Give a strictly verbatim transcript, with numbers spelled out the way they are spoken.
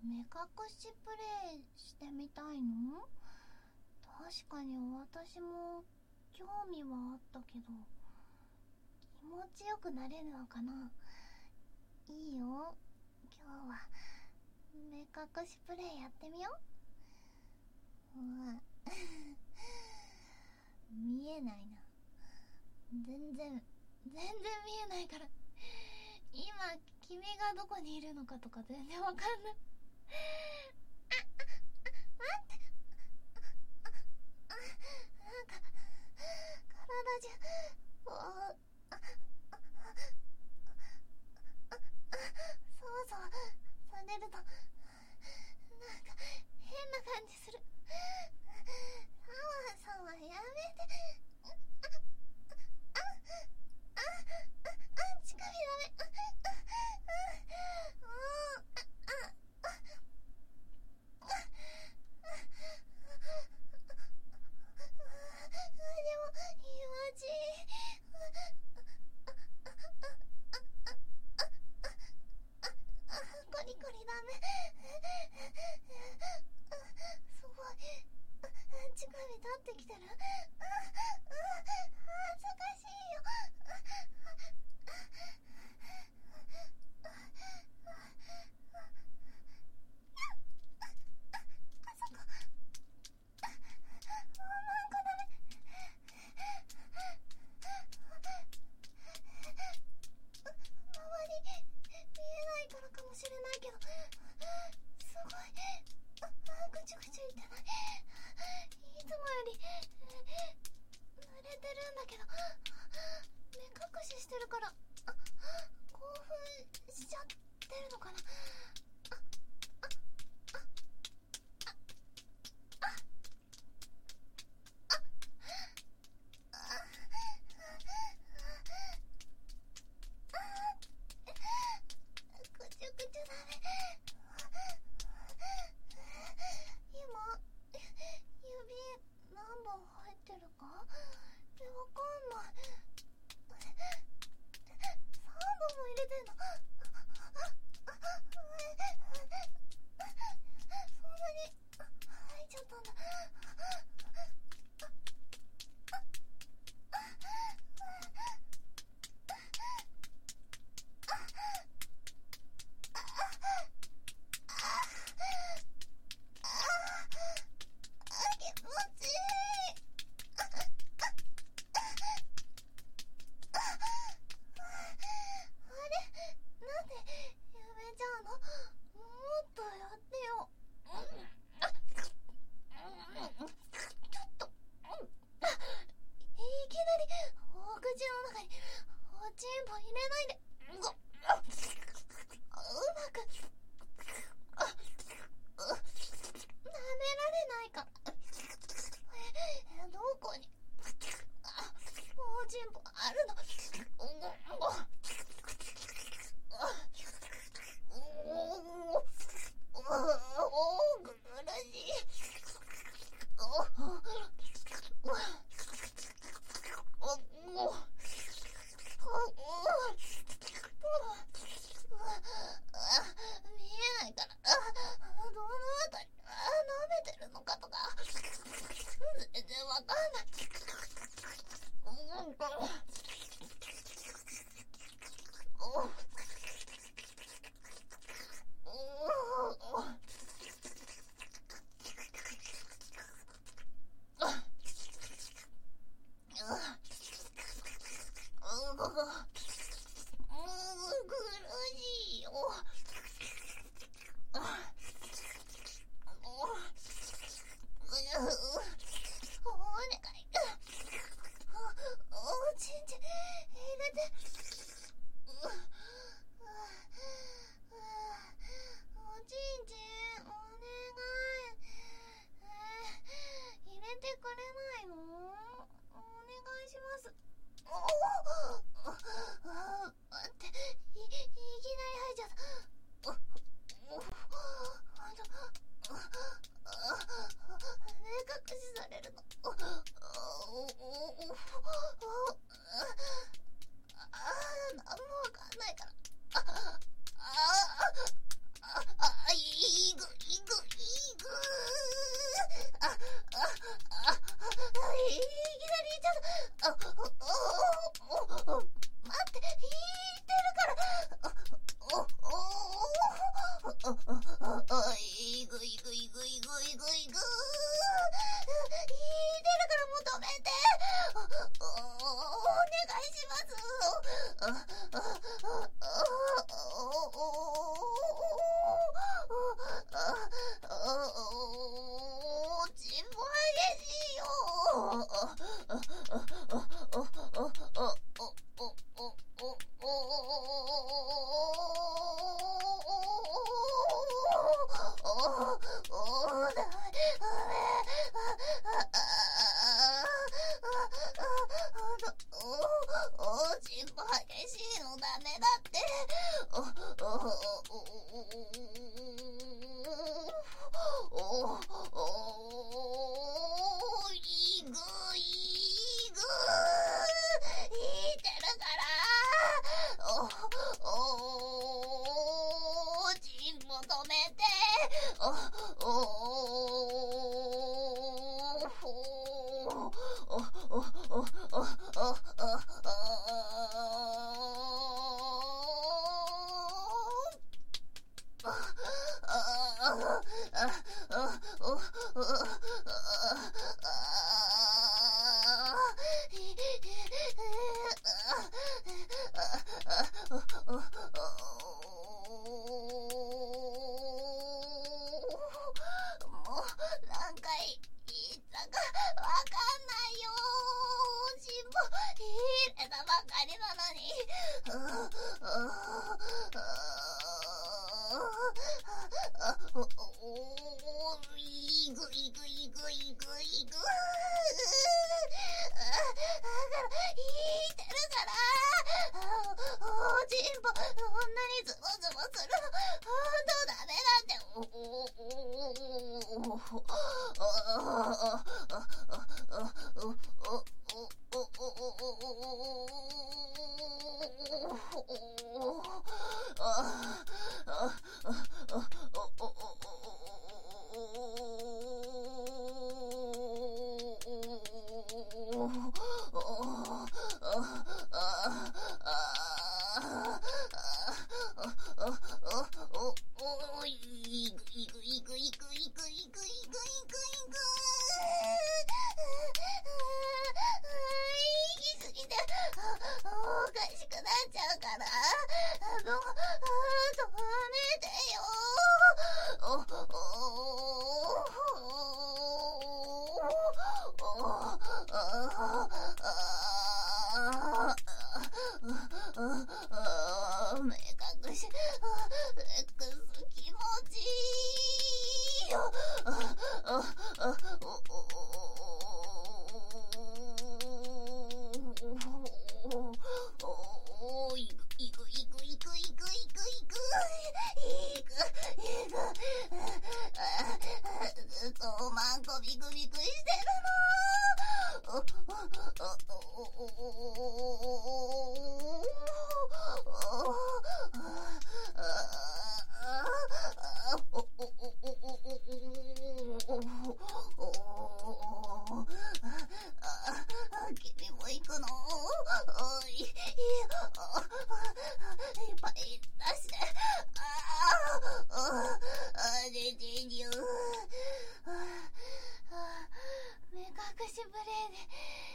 目隠しプレイしてみたいの？確かに私も興味はあったけど、気持ちよくなれるのかな。いいよ、今日は目隠しプレイやってみよう。うわ見えないな。全然全然見えないから、今君がどこにいるのかとか全然わかんない。あ、あ、待って、あ、なんか体中おあああそわそわされるとなんか変な感じする。サワサワやめて。ああああ近くダメ。あコリコリダメ。すごい近くに立ってきてる。ああ恥ずかしいよ。あそこもうなんかダメ。周り見えないからかもしれないけど、すごいああぐちゅぐちゅ言ってない。いつもより濡れてるんだけど、目隠ししてるから、あ興奮しちゃってるのかな。あああああぐちゅぐちゅだね。今指何本入ってるかえわかんない。さんぼんも入れてんの。そんなに入っちゃったんだ。気持ちいい。あれ、ないぐいぐいぐいぐいぐいぐー。いてるからもう止めて。お願いします。ちんぼ激しいよ。ちんぼ激しいのダメだって。いぐいぐいてるからちんぼ止めて。目隠しブレーで